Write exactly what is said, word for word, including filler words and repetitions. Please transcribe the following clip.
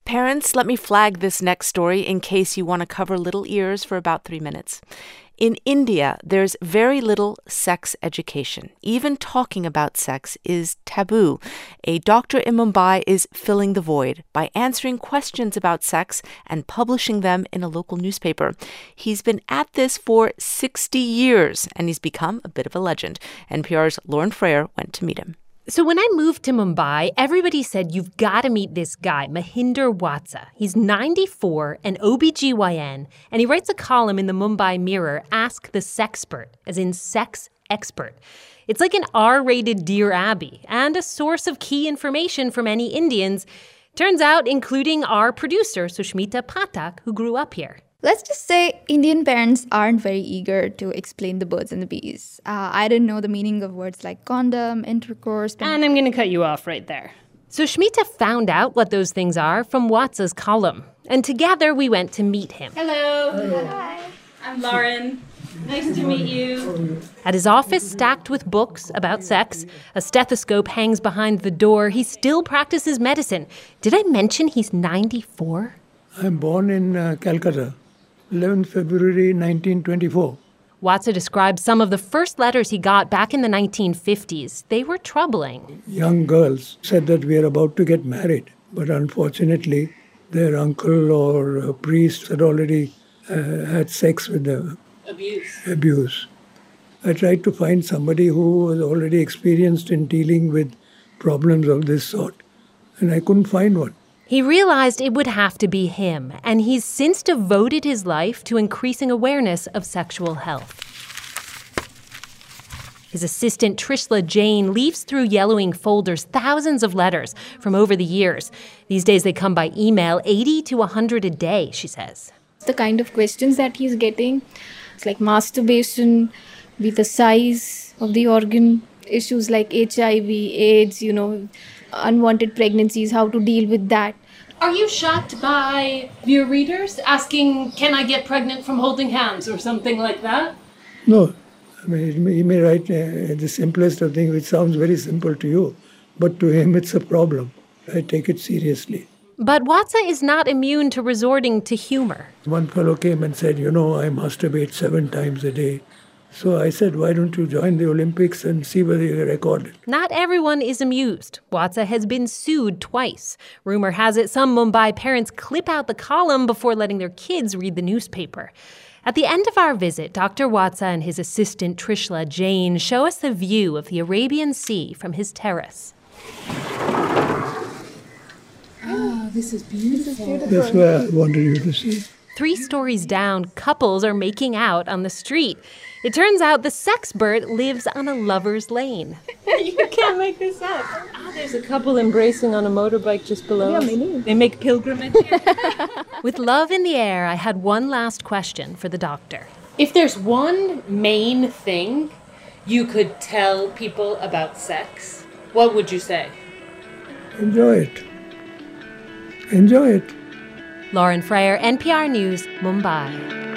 Parents, let me flag this next story in case you want to cover little ears for about three minutes. In India, there's very little sex education. Even talking about sex is taboo. A doctor in Mumbai is filling the void by answering questions about sex and publishing them in a local newspaper. He's been at this for sixty years, and he's become a bit of a legend. N P R's Lauren Frayer went to meet him. So when I moved to Mumbai, everybody said, you've got to meet this guy, Mohinder Watsa. He's ninety-four, an O B G Y N, and he writes a column in the Mumbai Mirror, Ask the Sexpert, as in sex expert. It's like an R-rated Dear Abby and a source of key information for many Indians. Turns out, including our producer, Sushmita Pathak, who grew up here. Let's just say Indian parents aren't very eager to explain the birds and the bees. Uh, I didn't know the meaning of words like condom, intercourse... And I'm going to cut you off right there. So Shmita found out what those things are from Watsa's column. And together we went to meet him. Hello. Hello. Hi. I'm Lauren. Nice to meet you. At his office stacked with books about sex, a stethoscope hangs behind the door. He still practices medicine. Did I mention he's ninety-four? I'm born in uh, Calcutta. eleventh of February nineteen twenty-four. Watsa describes some of the first letters he got back in the nineteen fifties. They were troubling. Young girls said that we are about to get married, but unfortunately, their uncle or a priest had already uh, had sex with them. Abuse. Abuse. I tried to find somebody who was already experienced in dealing with problems of this sort, and I couldn't find one. He realized it would have to be him, and he's since devoted his life to increasing awareness of sexual health. His assistant, Trishla Jain, leafs through yellowing folders thousands of letters from over the years. These days they come by email, eighty to one hundred a day, she says. The kind of questions that he's getting, it's like masturbation, with the size of the organ, issues like H I V, AIDS, you know, unwanted pregnancies, how to deal with that. Are you shocked by your readers asking, can I get pregnant from holding hands or something like that? No. I mean, he may write uh, the simplest of things, which sounds very simple to you, but to him it's a problem. I take it seriously. But Watsa is not immune to resorting to humor. One fellow came and said, you know, I masturbate seven times a day. So I said, why don't you join the Olympics and see whether you record it? Not everyone is amused. Watsa has been sued twice. Rumor has it some Mumbai parents clip out the column before letting their kids read the newspaper. At the end of our visit, Doctor Watsa and his assistant Trishla Jain show us the view of the Arabian Sea from his terrace. Oh, this is beautiful. That's why I wanted you to see. Three stories down, couples are making out on the street. It turns out the sexpert lives on a lover's lane. You can't make this up. Ah, there's a couple embracing on a motorbike just below us. They make pilgrimage here. With love in the air, I had one last question for the doctor. If there's one main thing you could tell people about sex, what would you say? Enjoy it. Enjoy it. Lauren Frayer, N P R News, Mumbai.